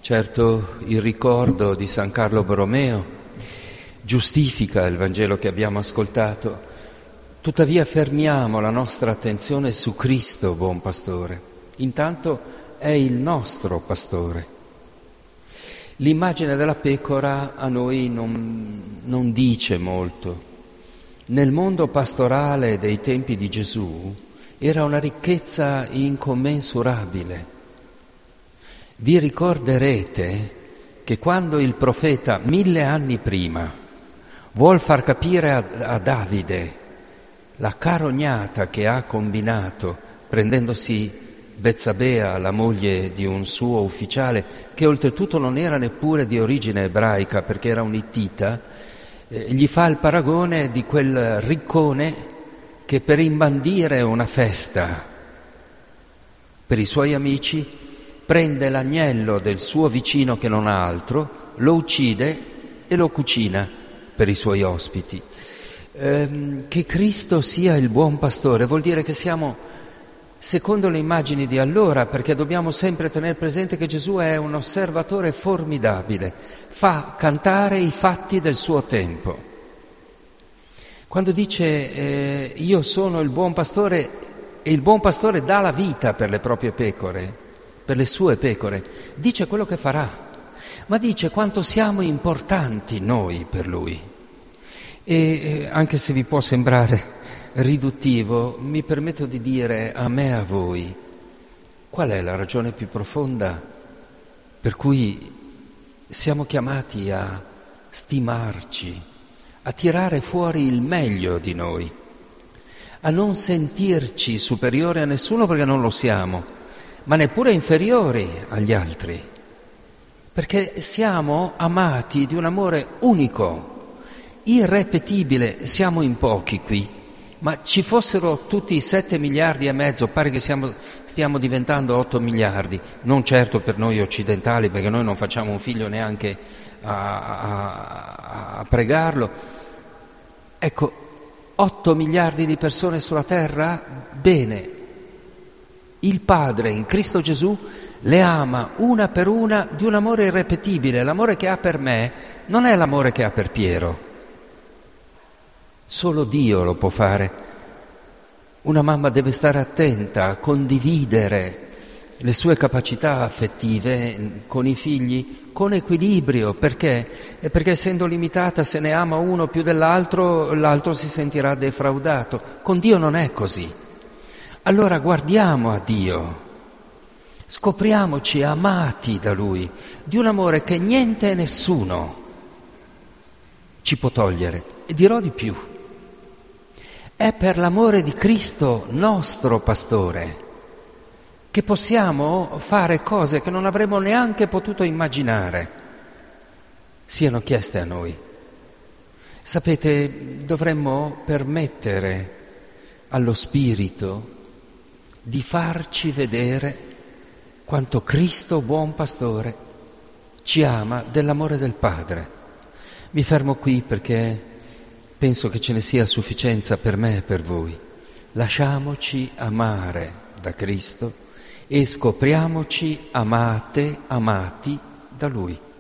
Certo, il ricordo di San Carlo Borromeo giustifica il Vangelo che abbiamo ascoltato, tuttavia fermiamo la nostra attenzione su Cristo, buon pastore. Intanto è il nostro pastore. L'immagine della pecora a noi non dice molto. Nel mondo pastorale dei tempi di Gesù era una ricchezza incommensurabile. Vi ricorderete che quando il profeta 1000 anni prima vuol far capire a Davide la carognata che ha combinato prendendosi Betsabea, la moglie di un suo ufficiale, che oltretutto non era neppure di origine ebraica perché era un ittita, gli fa il paragone di quel riccone che per imbandire una festa per i suoi amici prende l'agnello del suo vicino che non ha altro, lo uccide e lo cucina per i suoi ospiti. Che Cristo sia il buon pastore vuol dire che siamo secondo le immagini di allora, perché dobbiamo sempre tenere presente che Gesù è un osservatore formidabile, fa cantare i fatti del suo tempo. Quando dice io sono il buon pastore e il buon pastore dà la vita per le proprie pecore, per le sue pecore, dice quello che farà, ma dice quanto siamo importanti noi per Lui. E anche se vi può sembrare riduttivo, mi permetto di dire a me e a voi, qual è la ragione più profonda per cui siamo chiamati a stimarci, a tirare fuori il meglio di noi, a non sentirci superiori a nessuno perché non lo siamo, ma neppure inferiori agli altri, perché siamo amati di un amore unico, irrepetibile. Siamo in pochi qui, ma ci fossero tutti i 7 miliardi e mezzo, pare che stiamo diventando 8 miliardi, non certo per noi occidentali, perché noi non facciamo un figlio neanche a pregarlo. Ecco, 8 miliardi di persone sulla terra, bene. Il Padre in Cristo Gesù le ama una per una di un amore irrepetibile. L'amore che ha per me non è l'amore che ha per Piero. Solo Dio lo può fare. Una mamma deve stare attenta a condividere le sue capacità affettive con i figli con equilibrio. Perché? Perché essendo limitata, se ne ama uno più dell'altro, l'altro si sentirà defraudato. Con Dio non è così. Allora guardiamo a Dio, scopriamoci amati da Lui, di un amore che niente e nessuno ci può togliere. E dirò di più, è per l'amore di Cristo, nostro pastore, che possiamo fare cose che non avremmo neanche potuto immaginare siano chieste a noi. Sapete, dovremmo permettere allo Spirito di farci vedere quanto Cristo, buon pastore, ci ama dell'amore del Padre. Mi fermo qui perché penso che ce ne sia sufficienza per me e per voi. Lasciamoci amare da Cristo e scopriamoci amati da Lui.